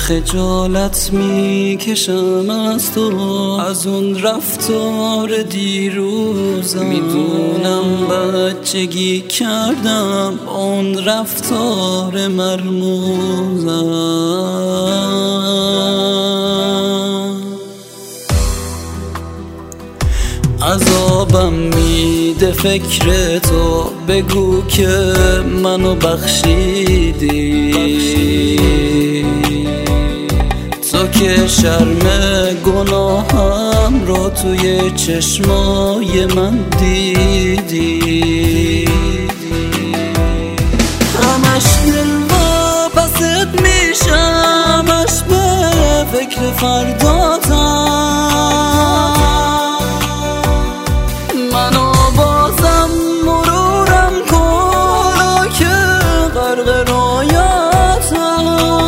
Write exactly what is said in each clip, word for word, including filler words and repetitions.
خجالت میکشم از تو، از اون رفتار دیروزم. میدونم بچگی کردم اون رفتار مرموزم. عذابم میده فکر تو، بگو که منو بخشیدی. تو که شرم گناهم رو توی چشمای من دیدی. همش دل واپست میشم، همش به فکر فرداتم. منو بازم مرورم کن که غرق رویاتم.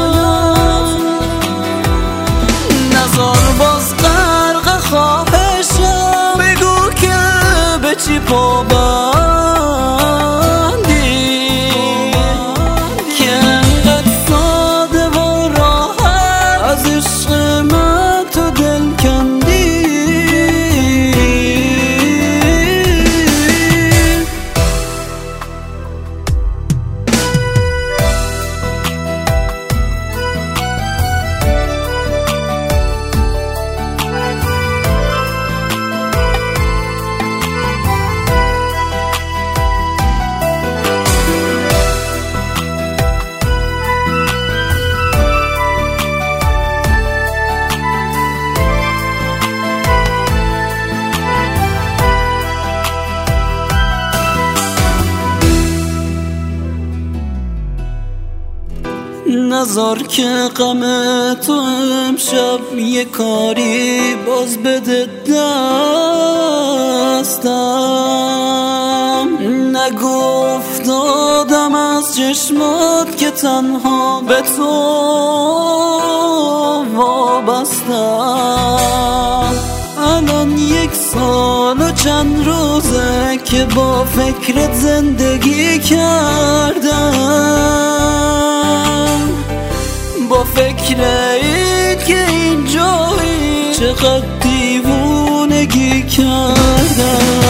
نزار باز غرق خواهشم، بگو که به چی پابندی که انقدر ساده و راحت از عشق من تو دل کندی. نذار که غم تو امشب یه کاری باز بده دستم. نگفتادم از چشمات که تنها به تو وابستم. الان یک سال و چند روزه که با فکرت زندگی کردم، با فکر این که اینجایی چقدر دیوونگی کردم.